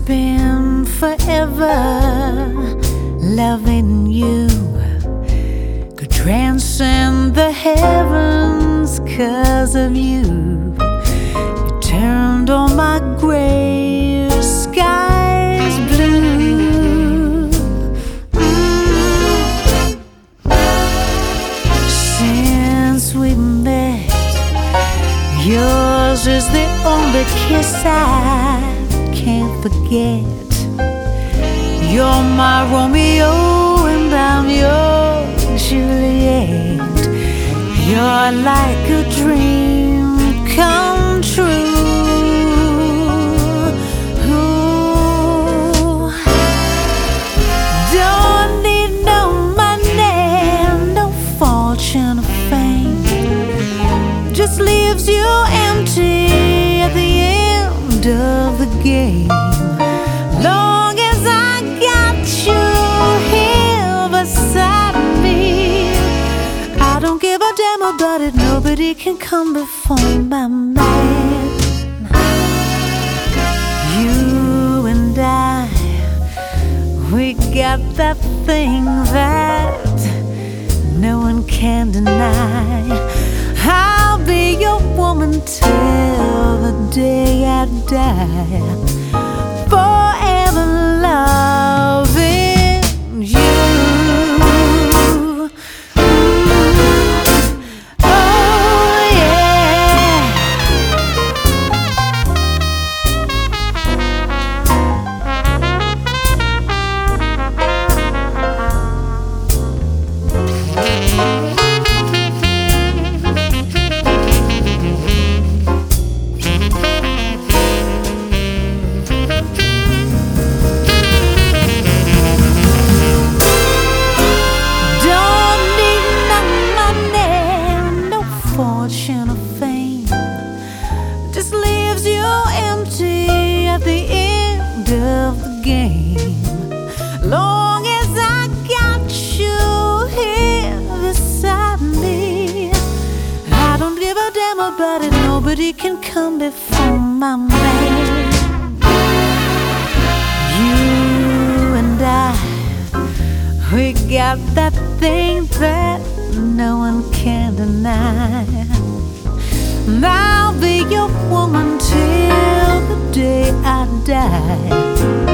spend forever loving you. Could transcend the heavens 'cause of you. You turned all my gray skies blue. Since we met, yours is the only kiss I can't forget. You're my Romeo and I'm your Juliet. You're like a dream come true. Ooh. Don't need no money, no fortune or fame. Just leaves you empty at the end of the game. Long as I got you here beside me, I don't give a damn about it. Nobody can come before my man. You and I, we got that thing that no one can deny. I'll be your woman till the day I die, forever loving you. Oh yeah. Fortune or fame just leaves you empty at the end of the game. Long as I got you here beside me, I don't give a damn about it. Nobody can come before my man. You and I, we got that thing that no one can deny. I'll be your woman till the day I die.